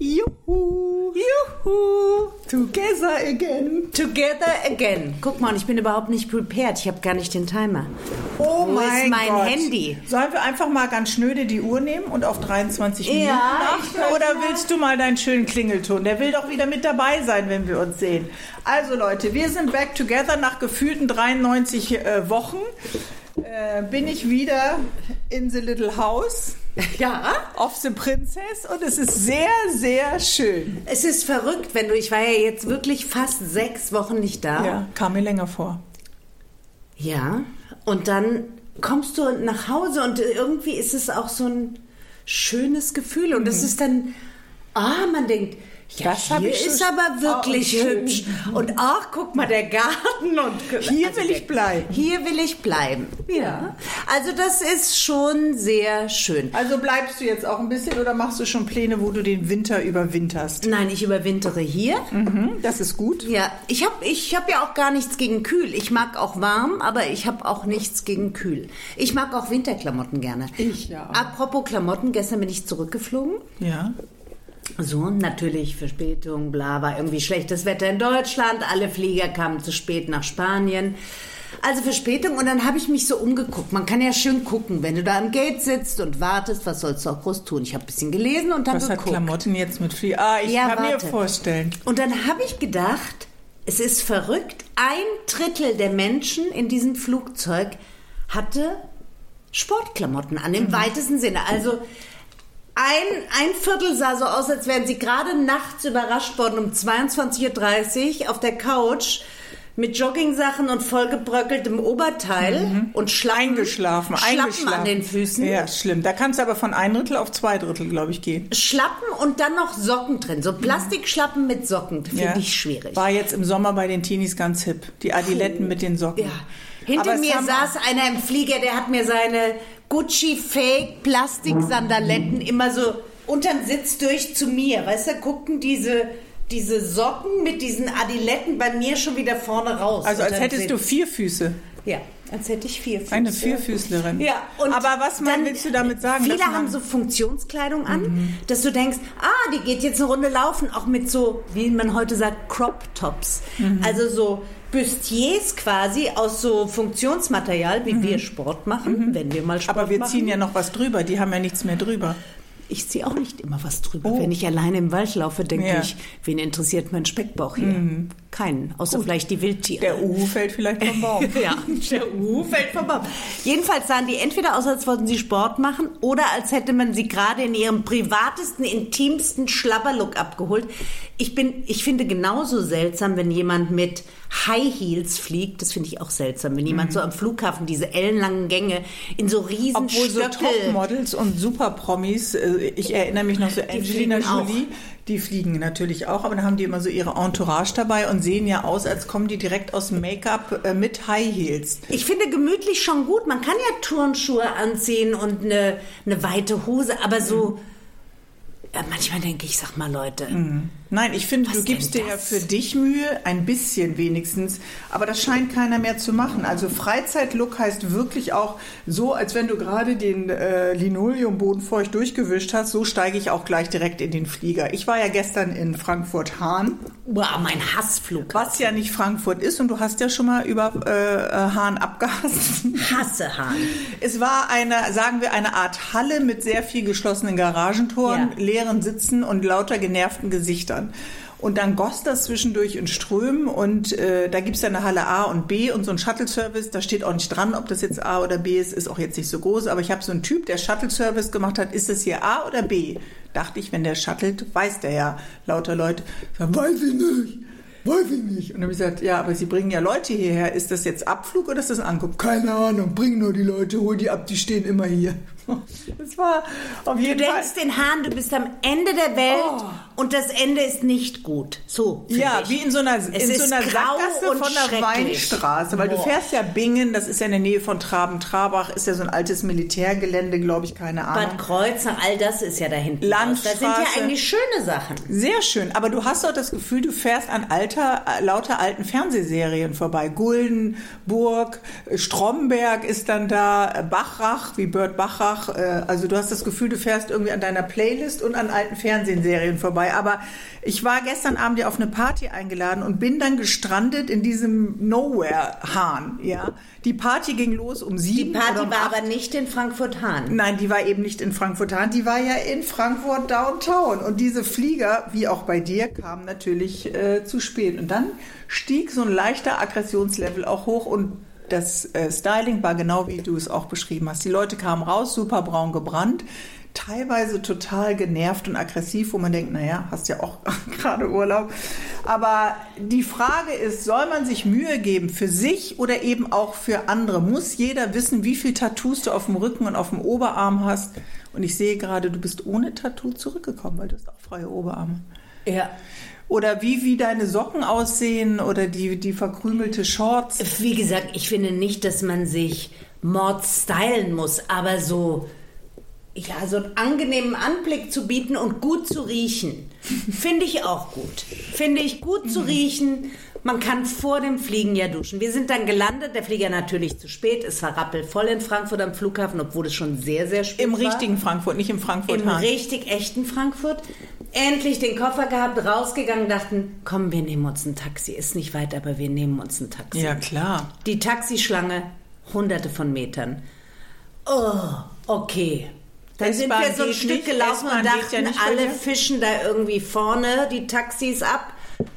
Juhu. Juhu. Together again. Together again. Guck mal, ich bin überhaupt nicht prepared. Ich habe gar nicht den Timer. Oh Wo mein ist mein Gott. Handy? Sollen wir einfach mal ganz schnöde die Uhr nehmen und auf 23 Minuten achten? Oder willst du mal deinen schönen Klingelton? Der will doch wieder mit dabei sein, wenn wir uns sehen. Also Leute, wir sind back together nach gefühlten 93 Wochen. Bin ich wieder in the little house. Ja. Of the Princess und es ist sehr, sehr schön. Es ist verrückt, ich war ja jetzt wirklich fast 6 Wochen nicht da. Ja, kam mir länger vor. Ja, und dann kommst du nach Hause und irgendwie ist es auch so ein schönes Gefühl und es ist dann, man denkt, ja, das hier ist aber wirklich hübsch. Und ach, guck mal, der Garten. Und hier will ich bleiben. Hier will ich bleiben. Ja. Also das ist schon sehr schön. Also bleibst du jetzt auch ein bisschen oder machst du schon Pläne, wo du den Winter überwinterst? Nein, ich überwintere hier. Das ist gut. Ja, ich hab ja auch gar nichts gegen kühl. Ich mag auch warm, aber ich habe auch nichts gegen kühl. Ich mag auch Winterklamotten gerne. Ich ja. Apropos Klamotten, gestern bin ich zurückgeflogen. Ja. So, natürlich Verspätung, bla, war irgendwie schlechtes Wetter in Deutschland, alle Flieger kamen zu spät nach Spanien. Also Verspätung und dann habe ich mich so umgeguckt. Man kann ja schön gucken, wenn du da am Gate sitzt und wartest, was sollst du auch groß tun? Ich habe ein bisschen gelesen und dann geguckt. Was hat Klamotten jetzt mit Flieger? Ich kann mir vorstellen. Und dann habe ich gedacht, es ist verrückt, 1/3 der Menschen in diesem Flugzeug hatte Sportklamotten an, im weitesten Sinne. Also ein Viertel sah so aus, als wären sie gerade nachts überrascht worden um 22:30 Uhr auf der Couch mit Joggingsachen und vollgebröckeltem Oberteil und Schlappen an den Füßen. Ja, schlimm. Da kannst du aber von 1/3 auf 2/3, glaube ich, gehen. Schlappen und dann noch Socken drin. So Plastikschlappen mit Socken. Finde ich schwierig. War jetzt im Sommer bei den Teenies ganz hip. Die Adiletten mit den Socken. Ja. Hinter mir saß einer im Flieger, der hat mir seine Gucci-Fake-Plastik-Sandaletten immer so unterm Sitz durch zu mir. Weißt du, guckten diese Socken mit diesen Adiletten bei mir schon wieder vorne raus. Also als hättest du 4 Füße. Ja, als hätte ich 4 Füße. Eine Vierfüßlerin. Ja, und aber was willst du damit sagen? Viele haben so Funktionskleidung an, dass du denkst, die geht jetzt eine Runde laufen, auch mit so, wie man heute sagt, Crop-Tops. Also so Bustiers quasi aus so Funktionsmaterial, wie wir Sport machen, wenn wir mal Sport machen. Aber wir ziehen ja noch was drüber, die haben ja nichts mehr drüber. Ich ziehe auch nicht immer was drüber. Wenn ich alleine im Wald laufe, denke ich, wen interessiert mein Speckbauch hier? Keinen, außer vielleicht die Wildtiere. Der Uhu fällt vielleicht vom Baum. Ja, der Uhu fällt vom Baum. Jedenfalls sahen die entweder aus, als wollten sie Sport machen oder als hätte man sie gerade in ihrem privatesten, intimsten Schlabberlook abgeholt. Ich finde genauso seltsam, wenn jemand mit High Heels fliegt. Das finde ich auch seltsam, wenn jemand so am Flughafen diese ellenlangen Gänge in so riesen Obwohl Stöckel... so Topmodels und Superpromis, ich erinnere mich noch so Angelina Jolie, die fliegen natürlich auch, aber dann haben die immer so ihre Entourage dabei und sehen ja aus, als kommen die direkt aus dem Make-up mit High Heels. Ich finde gemütlich schon gut. Man kann ja Turnschuhe anziehen und eine weite Hose, aber so... manchmal denke ich, sag mal Leute... Nein, ich finde, du gibst dir ja für dich Mühe, ein bisschen wenigstens, aber das scheint keiner mehr zu machen. Also Freizeitlook heißt wirklich auch so, als wenn du gerade den Linoleumboden feucht durchgewischt hast, so steige ich auch gleich direkt in den Flieger. Ich war ja gestern in Frankfurt-Hahn. Wow, mein Hassflug. Was ja nicht Frankfurt ist und du hast ja schon mal über Hahn abgehasst. Hasse Hahn. Es war eine Art Halle mit sehr viel geschlossenen Garagentoren, leeren Sitzen und lauter genervten Gesichtern. Und dann goss das zwischendurch in Strömen und da gibt es ja eine Halle A und B und so ein Shuttle-Service, da steht auch nicht dran, ob das jetzt A oder B ist auch jetzt nicht so groß, aber ich habe so einen Typ, der Shuttle-Service gemacht hat, ist das hier A oder B? Dachte ich, wenn der shuttelt, weiß der ja, lauter Leute, weiß ich nicht. Und dann habe ich gesagt, ja, aber Sie bringen ja Leute hierher. Ist das jetzt Abflug oder ist das ein Ankunft? Keine Ahnung, bring nur die Leute, hol die ab, die stehen immer hier. Das war auf jeden Fall... Du denkst den Hahn, du bist am Ende der Welt und das Ende ist nicht gut. So, ja, wie in so einer Sackgasse von der Weinstraße. Weil du fährst ja Bingen, das ist ja in der Nähe von Traben-Trabach, ist ja so ein altes Militärgelände, glaube ich, keine Ahnung. Bad Kreuznach, all das ist ja da hinten. Landstraße. Das sind ja eigentlich schöne Sachen. Sehr schön, aber du hast doch das Gefühl, du fährst an lauter alten Fernsehserien vorbei. Guldenburg, Stromberg ist dann da, Bachrach, wie Bert Bachrach. Also du hast das Gefühl, du fährst irgendwie an deiner Playlist und an alten Fernsehserien vorbei. dabei. Aber ich war gestern Abend ja auf eine Party eingeladen und bin dann gestrandet in diesem Nowhere-Hahn. Ja? Die Party ging los um 7. Die Party war aber nicht in Frankfurt-Hahn. Nein, die war eben nicht in Frankfurt-Hahn, die war ja in Frankfurt Downtown. Und diese Flieger, wie auch bei dir, kamen natürlich zu spät. Und dann stieg so ein leichter Aggressionslevel auch hoch und das Styling war genau wie du es auch beschrieben hast. Die Leute kamen raus, super braun gebrannt, teilweise total genervt und aggressiv, wo man denkt, naja, hast ja auch gerade Urlaub. Aber die Frage ist, soll man sich Mühe geben für sich oder eben auch für andere? Muss jeder wissen, wie viel Tattoos du auf dem Rücken und auf dem Oberarm hast? Und ich sehe gerade, du bist ohne Tattoo zurückgekommen, weil du hast auch freie Oberarme. Ja. Oder wie deine Socken aussehen oder die verkrümelte Shorts. Wie gesagt, ich finde nicht, dass man sich Mord stylen muss, aber so einen angenehmen Anblick zu bieten und gut zu riechen, finde ich auch gut. Finde ich gut zu riechen. Man kann vor dem Fliegen ja duschen. Wir sind dann gelandet, der Flieger natürlich zu spät. Es war rappelvoll in Frankfurt am Flughafen, obwohl es schon sehr, sehr spät war. Im richtigen Frankfurt, nicht im Frankfurt-Hahn. Im richtig echten Frankfurt. Endlich den Koffer gehabt, rausgegangen, dachten, komm, wir nehmen uns ein Taxi. Ist nicht weit, aber wir nehmen uns ein Taxi. Ja, klar. Die Taxischlange, hunderte von Metern. Oh, okay. Dann sind wir so ein Stück gelaufen und dachten, alle fischen da irgendwie vorne die Taxis ab.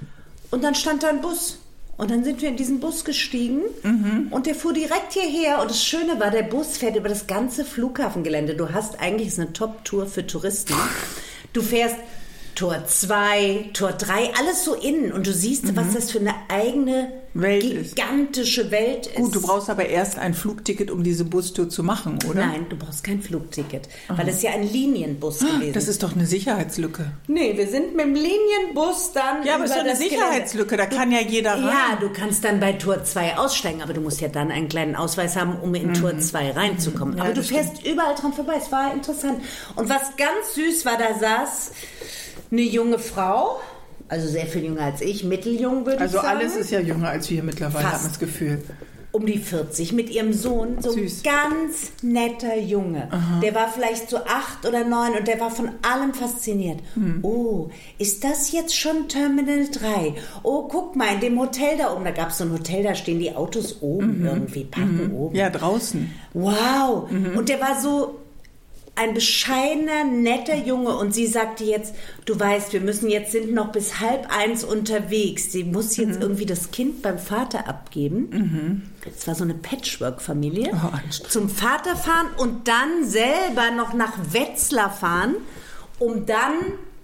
Und dann stand da ein Bus. Und dann sind wir in diesen Bus gestiegen und der fuhr direkt hierher. Und das Schöne war, der Bus fährt über das ganze Flughafengelände. Du hast eigentlich, ist eine Top-Tour für Touristen. Du fährst Tor 2, Tor 3, alles so innen. Und du siehst, was das für eine eigene, gigantische Welt ist. Gut, du brauchst aber erst ein Flugticket, um diese Bustour zu machen, oder? Nein, du brauchst kein Flugticket, weil es ja ein Linienbus gewesen ist. Das ist doch eine Sicherheitslücke. Nee, wir sind mit dem Linienbus dann Ja, aber es ist doch eine Sicherheitslücke, da kann ja jeder rein. Ja, du kannst dann bei Tor 2 aussteigen, aber du musst ja dann einen kleinen Ausweis haben, um in Tor 2 reinzukommen. Ja, aber du fährst überall dran vorbei, es war interessant. Und was ganz süß war, da saß eine junge Frau, also sehr viel jünger als ich, mitteljung würde ich sagen. Also alles ist ja jünger als wir mittlerweile, hat man das Gefühl. Um die 40, mit ihrem Sohn, so süß. Ein ganz netter Junge. Aha. Der war vielleicht so 8 oder 9 und der war von allem fasziniert. Oh, ist das jetzt schon Terminal 3? Oh, guck mal, in dem Hotel da oben, da gab es so ein Hotel, da stehen die Autos oben irgendwie, parken oben. Ja, draußen. Wow, und der war so ein bescheidener, netter Junge und sie sagte jetzt, du weißt, wir sind noch bis 12:30 unterwegs. Sie muss jetzt irgendwie das Kind beim Vater abgeben. Es war so eine Patchwork-Familie. Zum Vater fahren und dann selber noch nach Wetzlar fahren, um dann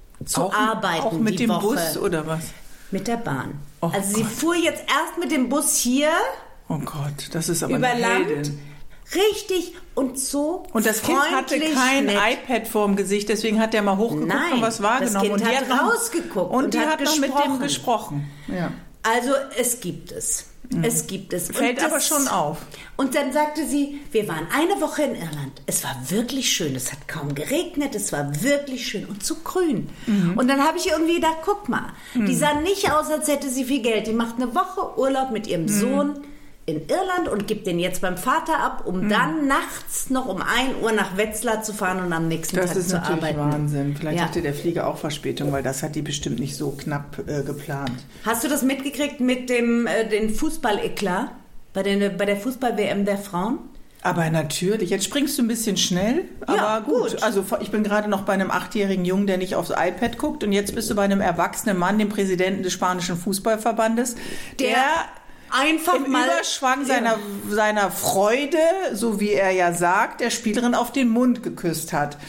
zu arbeiten. Auch mit die dem Woche. Bus oder was? Mit der Bahn. Oh also sie fuhr jetzt erst mit dem Bus hier. Oh Gott, das ist aber über eine Land. Heldin. Richtig, und so und das Kind hatte kein nett. iPad vorm Gesicht, deswegen hat der mal hochgeguckt und was wahrgenommen. Das Kind hat rausgeguckt und die hat noch mit dem gesprochen. Ja. Also es gibt es. Es gibt es. Fällt aber schon auf. Und dann sagte sie, wir waren eine Woche in Irland. Es war wirklich schön. Es hat kaum geregnet. Es war wirklich schön und so grün. Und dann habe ich irgendwie gedacht, guck mal, die sah nicht aus, als hätte sie viel Geld. Die macht eine Woche Urlaub mit ihrem Sohn in Irland und gibt den jetzt beim Vater ab, um dann nachts noch um 1 Uhr nach Wetzlar zu fahren und am nächsten Tag zu arbeiten. Das ist natürlich Wahnsinn. Vielleicht hatte der Flieger auch Verspätung, weil das hat die bestimmt nicht so knapp geplant. Hast du das mitgekriegt mit dem den Fußball-Eklat bei der Fußball-WM der Frauen? Aber natürlich. Jetzt springst du ein bisschen schnell, aber ja, gut. Also ich bin gerade noch bei einem 8-jährigen Jungen, der nicht aufs iPad guckt und jetzt bist du bei einem erwachsenen Mann, dem Präsidenten des spanischen Fußballverbandes, der einfach im Überschwang seiner Freude, so wie er ja sagt, der Spielerin auf den Mund geküsst hat.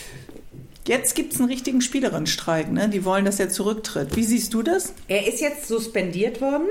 Jetzt gibt es einen richtigen Spielerinnenstreik, ne? Die wollen, dass er zurücktritt. Wie siehst du das? Er ist jetzt suspendiert worden,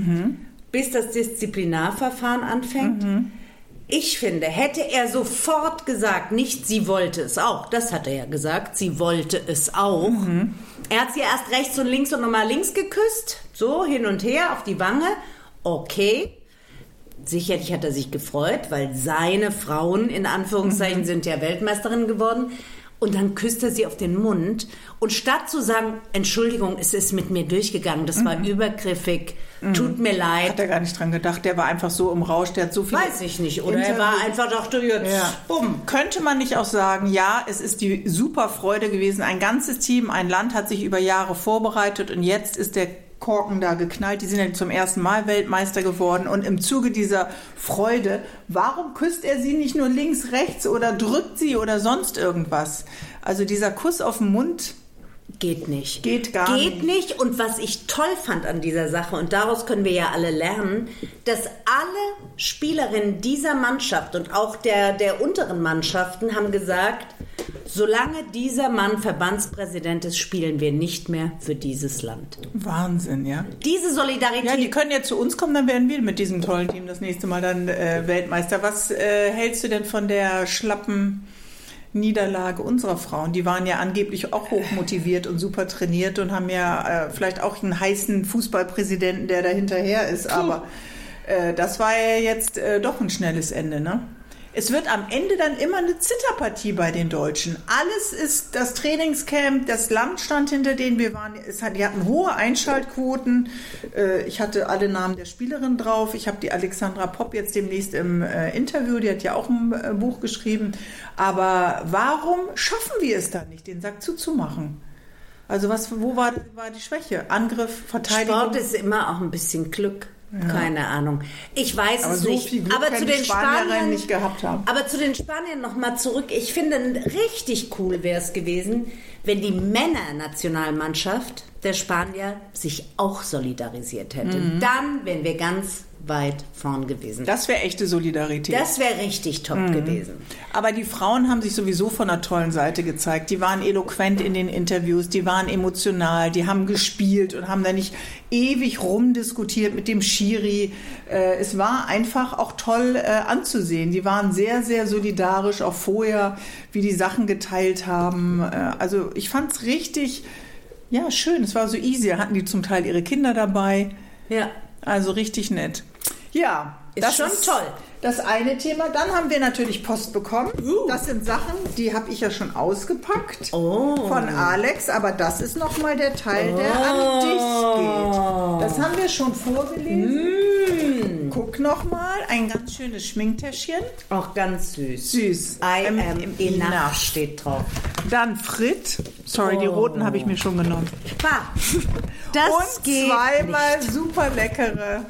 bis das Disziplinarverfahren anfängt. Ich finde, hätte er sofort gesagt, nicht sie wollte es auch, das hat er ja gesagt, sie wollte es auch. Er hat sie erst rechts und links und nochmal links geküsst, so hin und her auf die Wange. Okay, sicherlich hat er sich gefreut, weil seine Frauen in Anführungszeichen sind ja Weltmeisterinnen geworden. Und dann küsst er sie auf den Mund. Und statt zu sagen, Entschuldigung, es ist mit mir durchgegangen, das war übergriffig, tut mir leid. Hat er gar nicht dran gedacht, der war einfach so im Rausch, der hat so viel... Weiß ich nicht, oder er war einfach, dachte jetzt, bumm. Könnte man nicht auch sagen, ja, es ist die super Freude gewesen, ein ganzes Team, ein Land hat sich über Jahre vorbereitet und jetzt ist der Korken da geknallt, die sind ja zum ersten Mal Weltmeister geworden und im Zuge dieser Freude, warum küsst er sie nicht nur links, rechts oder drückt sie oder sonst irgendwas? Also dieser Kuss auf den Mund... Geht nicht. Geht gar nicht. Geht nicht. Und was ich toll fand an dieser Sache, und daraus können wir ja alle lernen, dass alle Spielerinnen dieser Mannschaft und auch der unteren Mannschaften haben gesagt, solange dieser Mann Verbandspräsident ist, spielen wir nicht mehr für dieses Land. Wahnsinn, ja. Diese Solidarität... Ja, die können ja zu uns kommen, dann werden wir mit diesem tollen Team das nächste Mal dann Weltmeister. Was hältst du denn von der schlappen Niederlage unserer Frauen? Die waren ja angeblich auch hochmotiviert und super trainiert und haben ja vielleicht auch einen heißen Fußballpräsidenten, der da hinterher ist. Aber das war ja jetzt doch ein schnelles Ende, ne? Es wird am Ende dann immer eine Zitterpartie bei den Deutschen. Alles ist das Trainingscamp, das Land stand hinter denen. Die hatten hohe Einschaltquoten. Ich hatte alle Namen der Spielerin drauf. Ich habe die Alexandra Popp jetzt demnächst im Interview. Die hat ja auch ein Buch geschrieben. Aber warum schaffen wir es dann nicht, den Sack zuzumachen? Also wo war die Schwäche? Angriff, Verteidigung? Sport ist immer auch ein bisschen Glück. Ja. Keine Ahnung. Ich weiß aber es so nicht. Viel Glück aber zu den Spaniern nicht gehabt haben. Aber zu den Spaniern nochmal zurück. Ich finde, richtig cool wäre es gewesen, wenn die Männernationalmannschaft der Spanier sich auch solidarisiert hätte. Dann wären wir ganz weit vorn gewesen. Das wäre echte Solidarität. Das wäre richtig top gewesen. Aber die Frauen haben sich sowieso von einer tollen Seite gezeigt. Die waren eloquent in den Interviews, die waren emotional, die haben gespielt und haben da nicht ewig rumdiskutiert mit dem Schiri. Es war einfach auch toll anzusehen. Die waren sehr, sehr solidarisch, auch vorher, wie die Sachen geteilt haben. Also ich fand es richtig, ja, schön. Es war so easy. Da hatten die zum Teil ihre Kinder dabei. Ja. Also richtig nett. Ja, das ist schon toll. Das eine Thema. Dann haben wir natürlich Post bekommen. Das sind Sachen, die habe ich ja schon ausgepackt von Alex. Aber das ist nochmal der Teil, der an dich geht. Das haben wir schon vorgelesen. Guck nochmal. Ein ganz schönes Schminktäschchen. Auch ganz süß. Süß. I am enough steht drauf. Dann Frit. Sorry, die roten habe ich mir schon genommen. Das und geht zweimal nicht. super leckere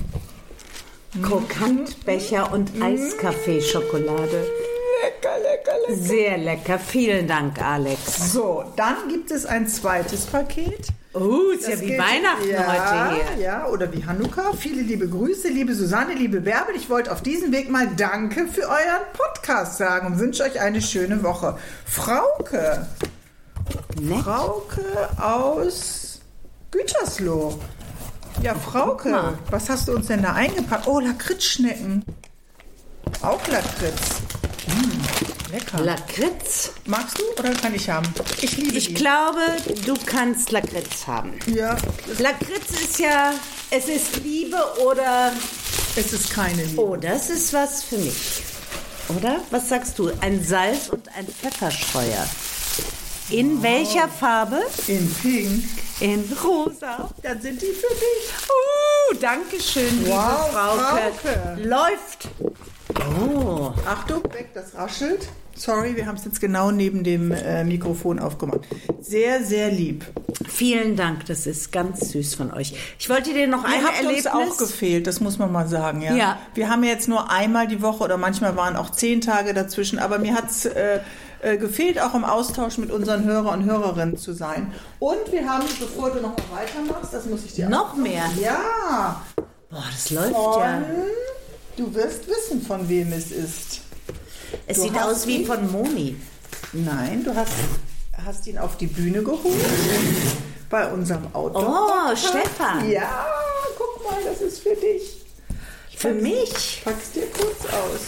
Krokantbecher und Eiskaffee-Schokolade. Lecker, lecker, lecker. Sehr lecker. Vielen Dank, Alex. So, dann gibt es ein zweites Paket. Ist ja wie Weihnachten heute hier. Ja, oder wie Hanukkah. Viele liebe Grüße, liebe Susanne, liebe Bärbel. Ich wollte auf diesem Weg mal Danke für euren Podcast sagen und wünsche euch eine schöne Woche. Frauke. Nett. Frauke aus Gütersloh. Ja, Frauke, was hast du uns denn da eingepackt? Oh, Lakritzschnecken. Auch Lakritz. Lecker. Lakritz. Magst du oder kann ich haben? Ich liebe die. Ich glaube, du kannst Lakritz haben. Ja. Lakritz ist ja, es ist Liebe oder... Es ist keine Liebe. Oh, das ist was für mich. Oder? Was sagst du? Ein Salz- und ein Pfefferstreuer. In welcher Farbe? In Pink. In rosa. Dann sind die für dich. Danke schön, liebe Wow, Frauke. Läuft. Oh. Achtung, weg, das raschelt. Sorry, wir haben es jetzt genau neben dem Mikrofon aufgemacht. Sehr, sehr lieb. Vielen Dank, das ist ganz süß von euch. Ich wollte dir noch ein Erlebnis... Ihr habt uns auch gefehlt, das muss man mal sagen. Ja. Ja. Wir haben ja jetzt nur einmal die Woche oder manchmal waren auch 10 Tage dazwischen, aber mir hat es gefehlt, auch im Austausch mit unseren Hörer und Hörerinnen zu sein. Und wir haben, bevor du noch mal weitermachst, das muss ich dir Noch auch mehr? Ja. Boah, das läuft ja. Du wirst wissen, von wem es ist. Es sieht aus wie von Moni. Nein, du hast ihn auf die Bühne geholt bei unserem Auto. Oh, Stefan. Ja, guck mal, das ist für dich. Für mich? Pack's dir kurz aus.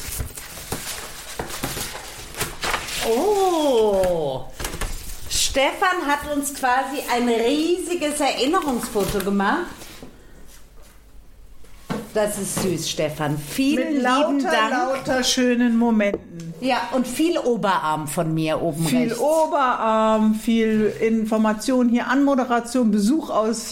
Oh. Stefan hat uns quasi ein riesiges Erinnerungsfoto gemacht. Das ist süß, Stefan. Vielen Mit lieben Dank. lauter schönen Momenten. Ja, und viel Oberarm von mir oben Viel rechts. Oberarm, viel Information hier, Anmoderation, Besuch aus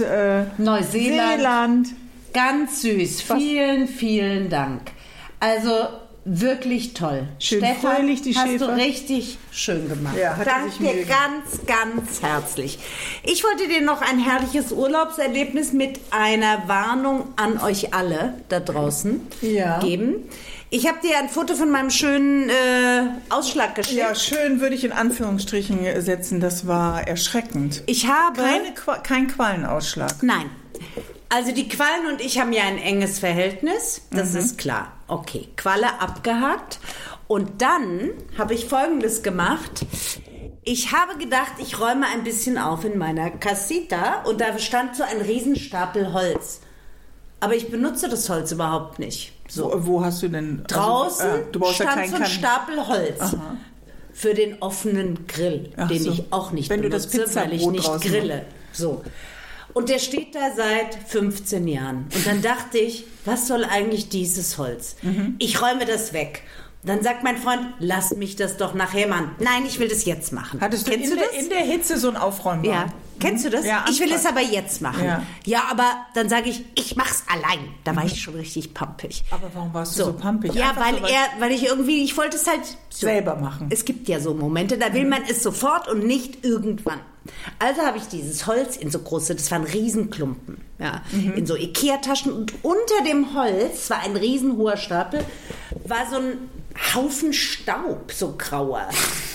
Neuseeland. Ganz süß. Vielen, vielen Dank. Also wirklich toll. Schön Stefan, fröhlich, die hast Schäfer. du richtig schön gemacht. Ja, hat er Danke sich dir Mühe ganz, ganz herzlich. Ich wollte dir noch ein herrliches Urlaubserlebnis mit einer Warnung an euch alle da draußen geben. Ich habe dir ein Foto von meinem schönen Ausschlag geschickt. Ja, schön würde ich in Anführungsstrichen setzen. Das war erschreckend. Ich habe... Kein Quallenausschlag. Nein. Also die Quallen und ich haben ja ein enges Verhältnis, das ist klar. Okay, Qualle abgehakt. Und dann habe ich Folgendes gemacht. Ich habe gedacht, ich räume ein bisschen auf in meiner Casita und da stand so ein Riesenstapel Holz. Aber ich benutze das Holz überhaupt nicht. So. Wo hast du denn? Draußen du brauchst stand ja so ein Stapel Holz. Aha. Für den offenen Grill, den so. ich auch nicht Wenn du das benutze, weil ich Pizzabrot nicht draußen grille. So. Und der steht da seit 15 Jahren. Und dann dachte ich, was soll eigentlich dieses Holz? Ich räume das weg. Dann sagt mein Freund, lass mich das doch nachher machen. Nein, ich will das jetzt machen. Hattest du Kennst du das? in der Hitze so ein Aufräumen? Ja. Kennst du das? Ja, ich will Anfang. es aber jetzt machen. Ja, aber dann sage ich mach's allein. Da war ich schon richtig pampig. Aber warum warst du so pampig? Ja, Einfach so, weil ich wollte es halt so. Selber machen. Es gibt ja so Momente, da will man es sofort und nicht irgendwann. Also habe ich dieses Holz in so große, das waren Riesenklumpen, ja, in so Ikea-Taschen und unter dem Holz war ein riesenhoher Stapel, war so ein Haufen Staub, so grauer.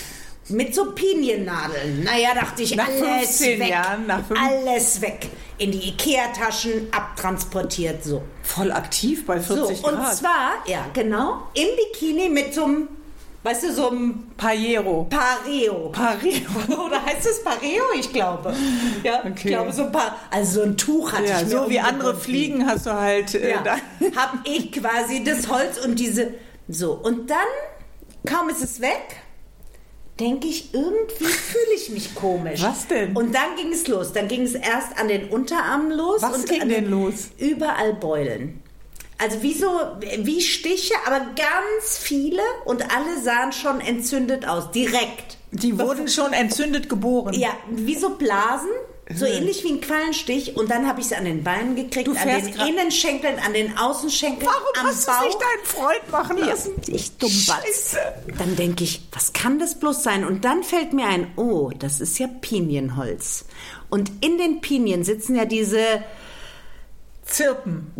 Mit so Piniennadeln. Naja, dachte ich, nach alles 15 weg. Jahren, Alles weg. In die Ikea-Taschen abtransportiert, so. Voll aktiv bei 40 So, und Grad. zwar, ja, genau, im Bikini mit so einem, weißt du, so einem Pareo. Pareo. Oder heißt es Pareo? Ich glaube. Ja, Okay. ich glaube, so ein Tuch hatte Ja, ich mir so wie umgebunden. andere Fliegen hast du halt da. Hab ich quasi das Holz und diese, so. Und dann, kaum ist es weg, denke ich, irgendwie fühle ich mich komisch. Was denn? Und dann ging es los. Dann ging es erst an den Unterarmen los. Was und ging denn los? Überall Beulen. Also wie Stiche, aber ganz viele und alle sahen schon entzündet aus, direkt. Die wurden schon entzündet geboren. Ja, wie so Blasen, so ähnlich wie ein Quallenstich. Und dann habe ich es an den Beinen gekriegt, Du an fährst den grad- Innenschenkeln, an den Außenschenkeln, Warum am hast du Bauch. es nicht deinen Freund machen lassen? Ja, ich Dummbatz. Scheiße. Dann denke ich, was kann das bloß sein? Und dann fällt mir ein, oh, das ist ja Pinienholz. Und in den Pinien sitzen ja diese, Zirpen.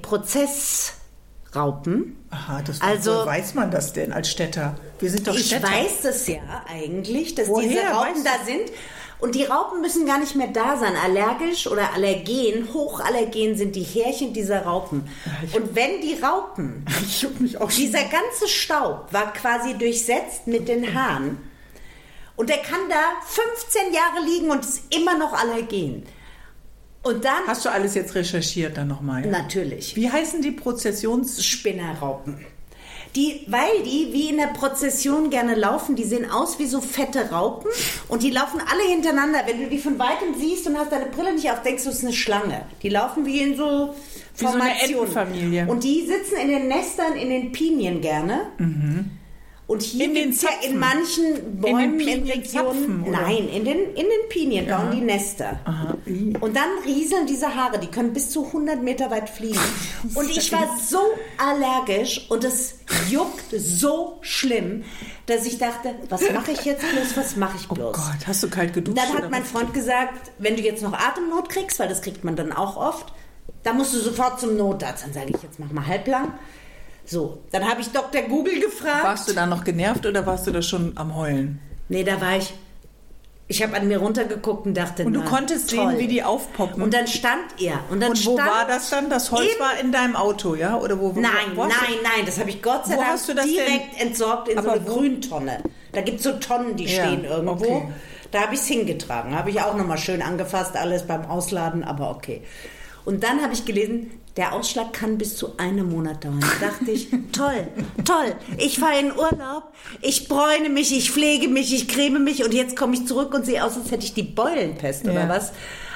Prozessraupen. Aha, Also- woher weiß man das denn als Städter? Wir sind doch Ich Städter. weiß das ja eigentlich, dass Woher diese Raupen weißt da sind. Und die Raupen müssen gar nicht mehr da sein. Allergisch oder allergen, hochallergen sind die Härchen dieser Raupen. Und wenn die Raupen, Ich juck mich auch schon. dieser ganze Staub war quasi durchsetzt mit den Haaren. Und der kann da 15 Jahre liegen und ist immer noch allergen. Und dann, Hast du alles jetzt recherchiert dann nochmal? Ja? natürlich, Wie heißen die Prozessions... Spinnerraupen. Weil die wie in der Prozession gerne laufen, die sehen aus wie so fette Raupen und die laufen alle hintereinander. Wenn du die von Weitem siehst und hast deine Brille nicht auf, denkst du, es ist eine Schlange. Die laufen wie in so Wie so eine Formationen. Entenfamilie. Und die sitzen in den Nestern, in den Pinien gerne. Und hier In den gibt's ja Zapfen? in manchen Bäumen, in Pinienzapfen, Regionen, oder? nein, in den Pinien bauen die Nester. Aha. Und dann rieseln diese Haare, die können bis zu 100 Meter weit fliegen. Und ich war so allergisch und es juckt so schlimm, dass ich dachte, was mache ich jetzt bloß, was mache ich bloß? Oh Gott, hast du kalt geduscht? Dann hat oder mein was? Freund gesagt, wenn du jetzt noch Atemnot kriegst, weil das kriegt man dann auch oft, dann musst du sofort zum Notarzt. Dann sage ich, jetzt mach mal halblang. So, dann habe ich Dr. Google gefragt. Warst du da noch genervt oder warst du da schon am Heulen? Nee, da war ich habe an mir runtergeguckt und dachte, Und du na, konntest toll. sehen, wie die aufpoppen? Und dann stand er. Und wo war das dann? Das Holz im- war in deinem Auto, ja? Oder wo Nein, wo hast du- nein, das habe ich Gott sei Wo Dank hast du das direkt entsorgt in so Aber eine wo? Grüntonne. Da gibt es so Tonnen, die Ja, stehen irgendwo. okay. Da habe ich es hingetragen. Habe ich auch nochmal schön angefasst, alles beim Ausladen, aber okay. Und dann habe ich gelesen, der Ausschlag kann bis zu einem Monat dauern. Da dachte ich, toll, ich fahre in Urlaub, ich bräune mich, ich pflege mich, ich creme mich und jetzt komme ich zurück und sehe aus, als hätte ich die Beulenpest oder Ja. was.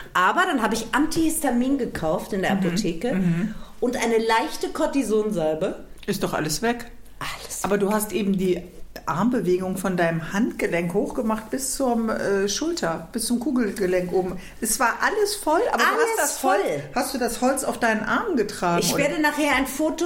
Aber dann habe ich Antihistamin gekauft in der Apotheke und eine leichte Cortisonsalbe. Ist doch alles weg. Alles. Aber du hast eben die Armbewegung von deinem Handgelenk hochgemacht bis zum Schulter, bis zum Kugelgelenk oben. Es war alles voll, aber alles du hast das voll. Hast du das Holz auf deinen Armen getragen? Ich werde nachher ein Foto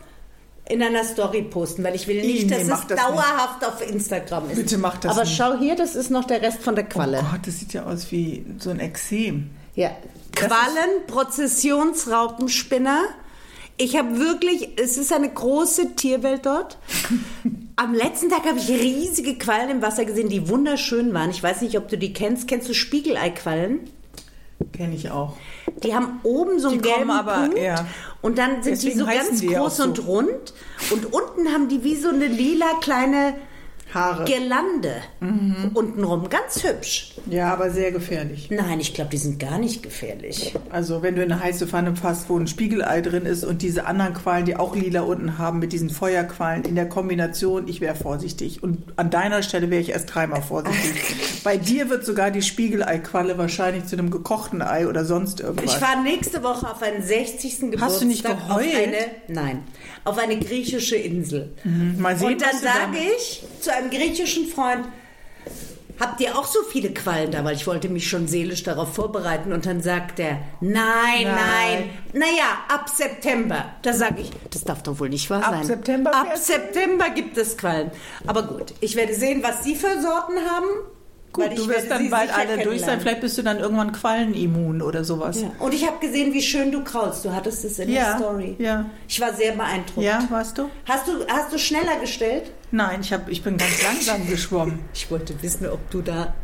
in einer Story posten, weil ich will nicht, dass es dauerhaft auf Instagram ist. Bitte mach das Aber nicht. schau hier, das ist noch der Rest von der Qualle. Oh Gott, das sieht ja aus wie so ein Ekzem. Ja, Quallen, Prozessionsraupenspinner. Ich habe wirklich, es ist eine große Tierwelt dort. Am letzten Tag habe ich riesige Quallen im Wasser gesehen, die wunderschön waren. Ich weiß nicht, ob du die kennst. Kennst du Spiegeleiquallen? Kenne ich auch. Die haben oben so einen gelben Punkt und dann sind die so ganz groß und rund und unten haben die wie so eine lila kleine Haare. Girlande untenrum. Ganz hübsch. Ja, aber sehr gefährlich. Nein, ich glaube, die sind gar nicht gefährlich. Also wenn du in eine heiße Pfanne fasst, wo ein Spiegelei drin ist und diese anderen Quallen, die auch lila unten haben, mit diesen Feuerquallen in der Kombination, ich wäre vorsichtig. Und an deiner Stelle wäre ich erst dreimal vorsichtig. Bei dir wird sogar die Spiegeleiqualle wahrscheinlich zu einem gekochten Ei oder sonst irgendwas. Ich fahre nächste Woche auf einen 60. Geburtstag. Hast du nicht geheult? Auf eine griechische Insel. Mal sehen, und dann sage ich zu einem griechischen Freund, habt ihr auch so viele Quallen da? Weil ich wollte mich schon seelisch darauf vorbereiten. Und dann sagt er, nein. Naja, ab September. Da sage ich, das darf doch wohl nicht wahr sein. Ab September gibt es Quallen. Aber gut, ich werde sehen, was Sie für Sorten haben. Gut, du wirst dann bald alle durch sein. Vielleicht bist du dann irgendwann quallenimmun oder sowas. Ja. Und ich habe gesehen, wie schön du kraulst. Du hattest es in der Story. Ja. Ich war sehr beeindruckt. Ja, warst du? Hast du schneller gestellt? Nein, ich bin ganz langsam geschwommen. Ich wollte wissen, ob du da...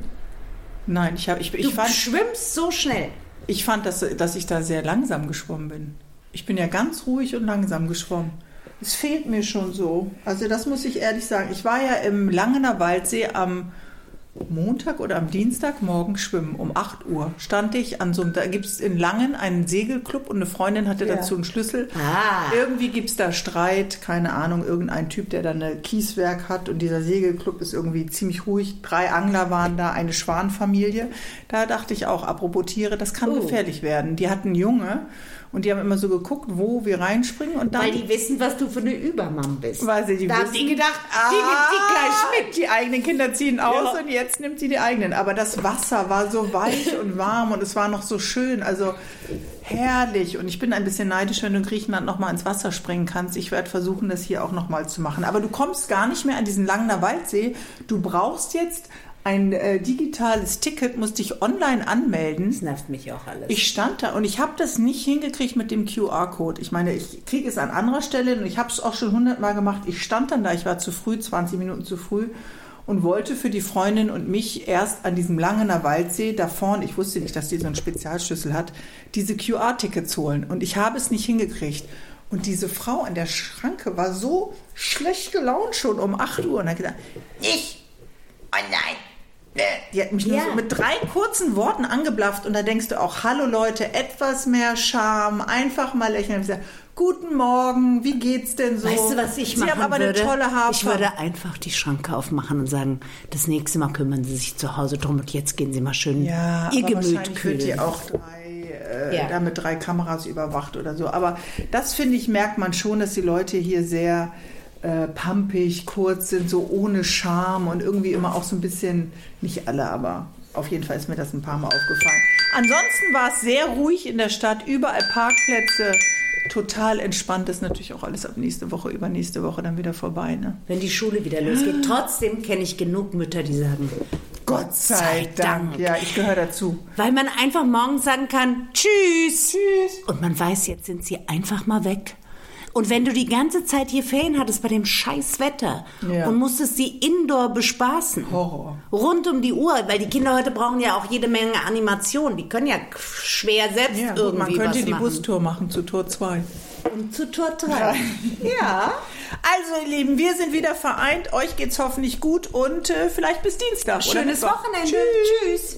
Nein, ich fand, schwimmst so schnell. Ich fand, dass ich da sehr langsam geschwommen bin. Ich bin ja ganz ruhig und langsam geschwommen. Es fehlt mir schon so. Also das muss ich ehrlich sagen. Ich war ja im Langener Waldsee am Montag oder am Dienstagmorgen schwimmen. Um 8 Uhr stand ich an so einem, da gibt es in Langen einen Segelclub und eine Freundin hatte dazu einen Schlüssel. Irgendwie gibt es da Streit, keine Ahnung, irgendein Typ, der da eine Kieswerk hat und dieser Segelclub ist irgendwie ziemlich ruhig. 3 Angler waren da, eine Schwanfamilie. Da dachte ich auch, apropos Tiere, das kann gefährlich werden. Die hatten Junge und die haben immer so geguckt, wo wir reinspringen und dann... Weil die wissen, was du für eine Übermam bist. Weil sie da haben die gedacht, die nimmt die gleich mit. Die eigenen Kinder ziehen aus und jetzt nimmt sie die eigenen. Aber das Wasser war so weich und warm und es war noch so schön, also herrlich. Und ich bin ein bisschen neidisch, wenn du in Griechenland nochmal ins Wasser springen kannst. Ich werde versuchen, das hier auch nochmal zu machen. Aber du kommst gar nicht mehr an diesen Langener Waldsee. Du brauchst jetzt ein digitales Ticket, musst dich online anmelden. Das nervt mich auch alles. Ich stand da und ich habe das nicht hingekriegt mit dem QR-Code. Ich meine, ich kriege es an anderer Stelle und ich habe es auch schon 100-mal gemacht. Ich stand dann da, ich war zu früh, 20 Minuten zu früh und wollte für die Freundin und mich erst an diesem Langener Waldsee, da vorne, ich wusste nicht, dass die so einen Spezialschlüssel hat, diese QR-Tickets holen. Und ich habe es nicht hingekriegt. Und diese Frau an der Schranke war so schlecht gelaunt schon um 8 Uhr und hat gesagt, oh nein. Die hat mich nur so mit 3 kurzen Worten angeblafft und da denkst du auch, hallo Leute, etwas mehr Charme, einfach mal lächeln. Ich gesagt, guten Morgen, wie geht's denn so? Weißt du, was ich machen Sie haben aber würde? Eine tolle Haarfarbe. Ich würde einfach die Schranke aufmachen und sagen, das nächste Mal kümmern Sie sich zu Hause drum und jetzt gehen Sie mal schön Ihr Gemüt kühlen. Wird ihr auch da mit 3 Kameras überwacht oder so. Aber das, finde ich, merkt man schon, dass die Leute hier sehr pampig, kurz sind, so ohne Charme und irgendwie immer auch so ein bisschen, nicht alle, aber auf jeden Fall ist mir das ein paar Mal aufgefallen. Ansonsten war es sehr ruhig in der Stadt, überall Parkplätze, total entspannt. Das ist natürlich auch alles ab nächste Woche, übernächste Woche dann wieder vorbei. Ne? Wenn die Schule wieder losgeht. Trotzdem kenne ich genug Mütter, die sagen, Gott sei Dank. Ja, ich gehöre dazu. Weil man einfach morgens sagen kann, tschüss. Und man weiß, jetzt sind sie einfach mal weg. Und wenn du die ganze Zeit hier Ferien hattest bei dem scheiß Wetter und musstest sie indoor bespaßen, Horror. Rund um die Uhr, weil die Kinder heute brauchen ja auch jede Menge Animation. Die können ja schwer selbst irgendwie was machen. Man könnte die Bustour machen zu Tor 2. Und zu Tor 3. Ja. Also ihr Lieben, wir sind wieder vereint. Euch geht's hoffentlich gut und vielleicht bis Dienstag. Schönes Wochenende. Tschüss.